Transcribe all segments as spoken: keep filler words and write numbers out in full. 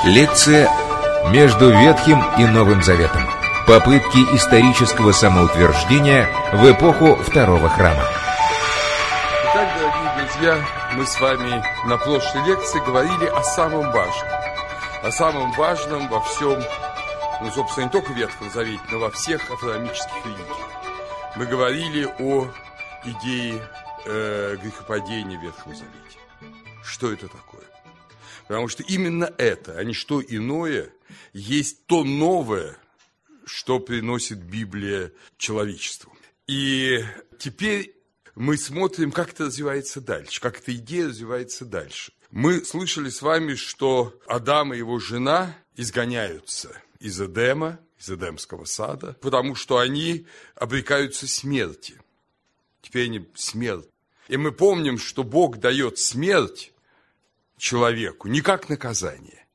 Лекция «Между Ветхим и Новым Заветом. Попытки исторического самоутверждения в эпоху Второго Храма». Итак, дорогие друзья, мы с вами на прошлой лекции говорили о самом важном. О самом важном во всем, ну, собственно, не только в Ветхом Завете, но во всех авраамических религиях. Мы говорили о идее э, грехопадения в Ветхом Завете. Что это такое? Потому что именно это, а не что иное, есть то новое, что приносит Библия человечеству. И теперь мы смотрим, как это развивается дальше, как эта идея развивается дальше. Мы слышали с вами, что Адам и его жена изгоняются из Эдема, из Эдемского сада, потому что они обрекаются смерти. Теперь они смерть. И мы помним, что Бог дает смерть человеку не как наказание,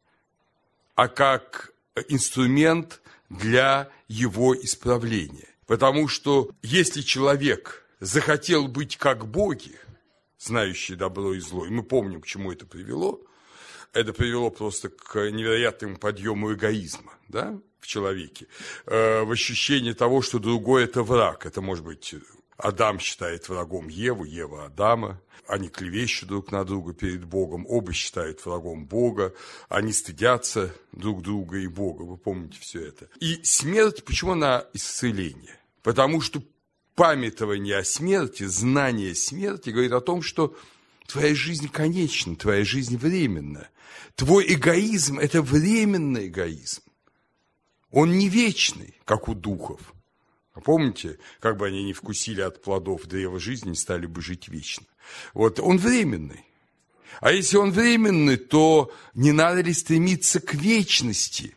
а как инструмент для его исправления. Потому что если человек захотел быть как боги, знающие добро и зло, и мы помним, к чему это привело, это привело просто к невероятному подъему эгоизма, да, в человеке, э, в ощущении того, что другой – это враг. Это может быть Адам считает врагом Еву, Ева Адама. Они клевещут друг на друга перед Богом, оба считают врагом Бога, они стыдятся друг друга и Бога, вы помните все это. И смерть, почему она исцеление? Потому что памятование о смерти, знание смерти говорит о том, что твоя жизнь конечна, твоя жизнь временна. Твой эгоизм – это временный эгоизм. Он не вечный, как у духов. Помните, как бы они ни вкусили от плодов древа жизни, стали бы жить вечно. Вот, он временный. А если он временный, то не надо ли стремиться к вечности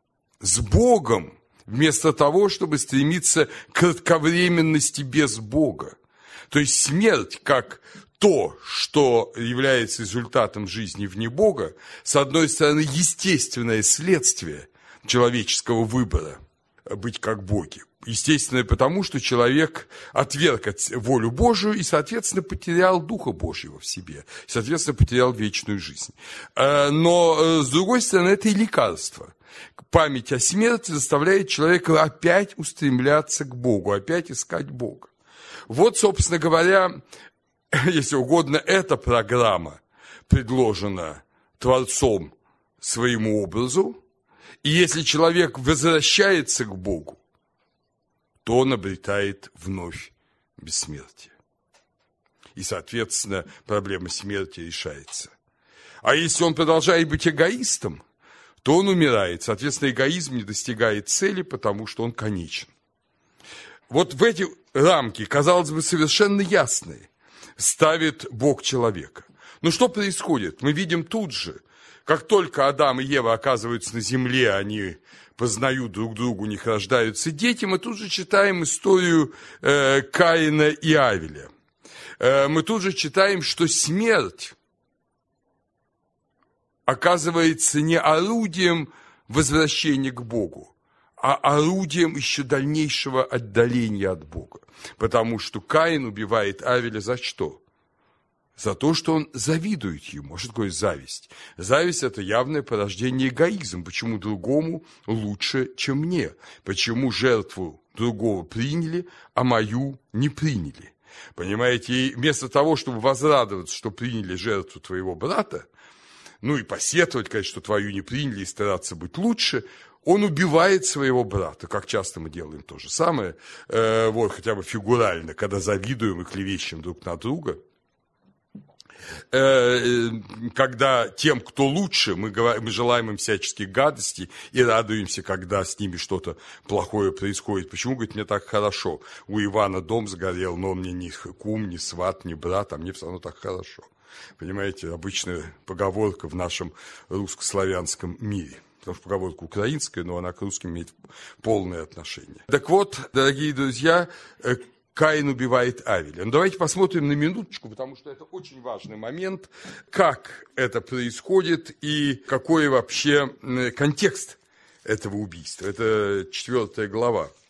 с Богом, вместо того, чтобы стремиться к кратковременности без Бога? То есть смерть, как то, что является результатом жизни вне Бога, с одной стороны, естественное следствие человеческого выбора быть как боги. Естественно, потому что человек отверг волю Божию и, соответственно, потерял Духа Божьего в себе, соответственно, потерял вечную жизнь. Но, с другой стороны, это и лекарство. Память о смерти заставляет человека опять устремляться к Богу, опять искать Бога. Вот, собственно говоря, если угодно, эта программа предложена Творцом своему образу, и если человек возвращается к Богу, то он обретает вновь бессмертие. И, соответственно, проблема смерти решается. А если он продолжает быть эгоистом, то он умирает. Соответственно, эгоизм не достигает цели, потому что он конечен. Вот в эти рамки, казалось бы, совершенно ясные, ставит Бог человека. Но что происходит? Мы видим тут же, как только Адам и Ева оказываются на земле, они познают друг друга, у них рождаются дети, мы тут же читаем историю э, Каина и Авеля. Э, мы тут же читаем, что смерть оказывается не орудием возвращения к Богу, а орудием еще дальнейшего отдаления от Бога. Потому что Каин убивает Авеля за что? За то, что он завидует ему. Что такое зависть? Зависть – это явное порождение эгоизма. Почему другому лучше, чем мне? Почему жертву другого приняли, а мою не приняли? Понимаете, и вместо того, чтобы возрадоваться, что приняли жертву твоего брата, ну и посетовать, конечно, что твою не приняли и стараться быть лучше, он убивает своего брата, как часто мы делаем то же самое, э, вот хотя бы фигурально, когда завидуем и клевещем друг на друга. Когда тем, кто лучше, мы, говорим, мы желаем им всяческих гадостей и радуемся, когда с ними что-то плохое происходит. Почему, говорит, мне так хорошо? У Ивана дом сгорел, но он мне не кум, не сват, не брат, а мне все равно так хорошо. Понимаете, обычная поговорка в нашем русско-славянском мире. Потому что поговорка украинская, но она к русским имеет полное отношение. Так вот, дорогие друзья, Каин убивает Авеля. Но давайте посмотрим на минуточку, потому что это очень важный момент, как это происходит и какой вообще контекст этого убийства. Это четвертая глава